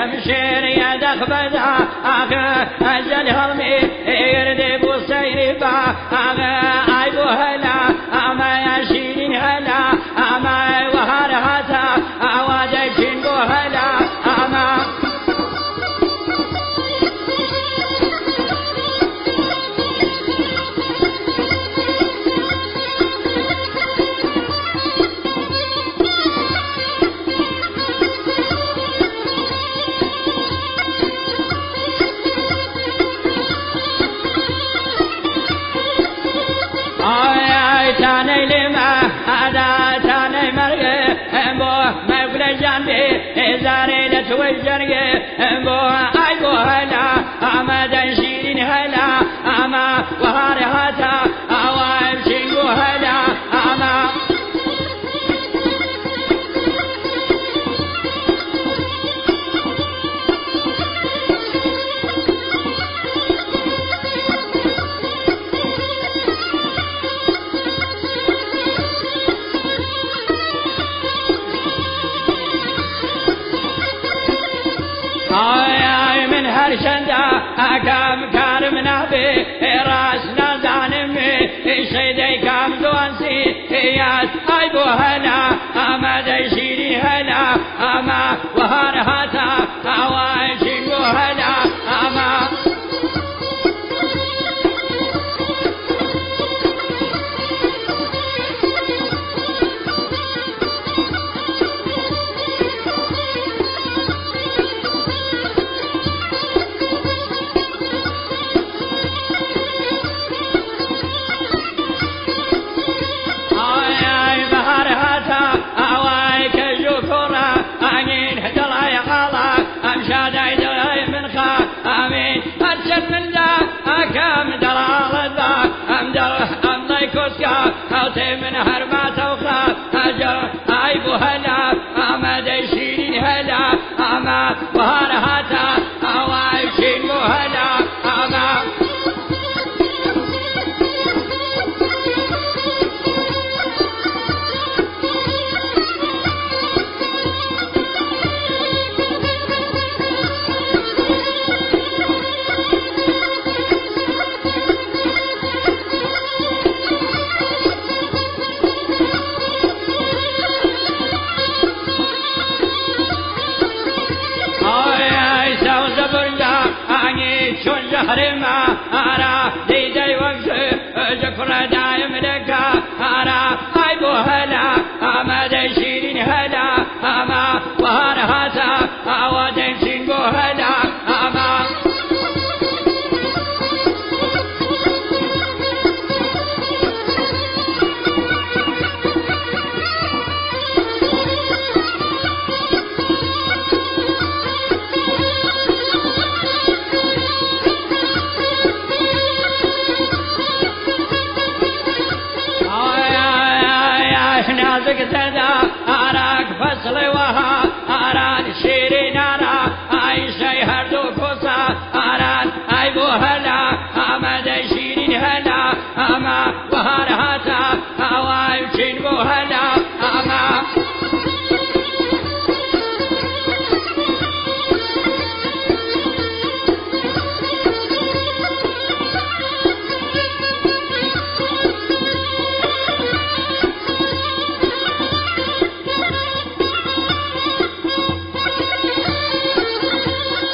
همشير يا دخبدا أجل همي يردي بوسيري با أيبو هلا أما يشيرين هلا أما وهر هتا أواجين بو هلا أما تاني لما هذا تاني مرقي بو ما يقول جنبي زاري لتوجرقي بو أيبو هلا أما دنشيرين هلا أما وهاري هاتا أوايب شنقو هلا أما آي من هر شندا أكام كارم نبي راسنا زانمي شيدي كام دوانسي ياس أيبو هلا أما ديشيري هلا أما وهار هاتا أواي شنقو هلا أما أوتي من هربات وخاف أجر أيبو هلا أما ديشيرين هلا أما وهار هاتا أوايب شينمو هلا أما شون جهر ما أرى ديدي وقت جكر دايم لك أرى أيبو هلا أما ديشيرين هلا أما وهار هاتا أودين شنقو هلا أما نازك تدا أراك فصل وها أراد شيرين أرى أي شي هردو كوسا أراد أيبو هلا أما دي شيرين هلا أما وهار هاتا أوايب شنبو هلا أما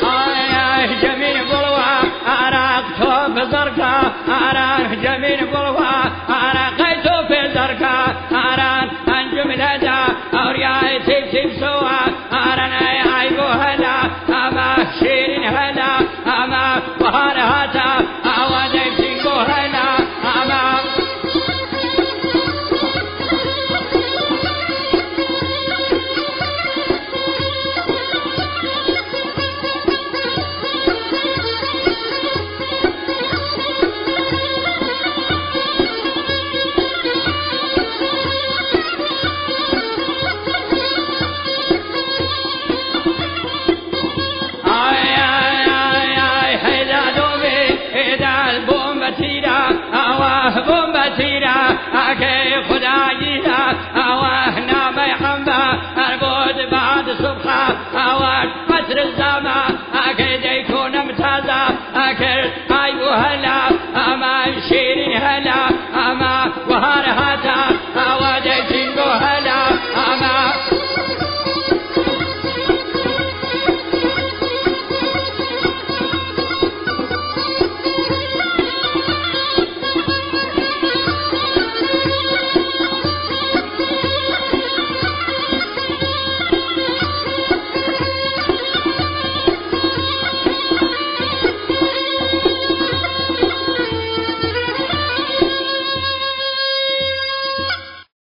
جميل بلوى أراك توب زرقا أراك جميل بلوى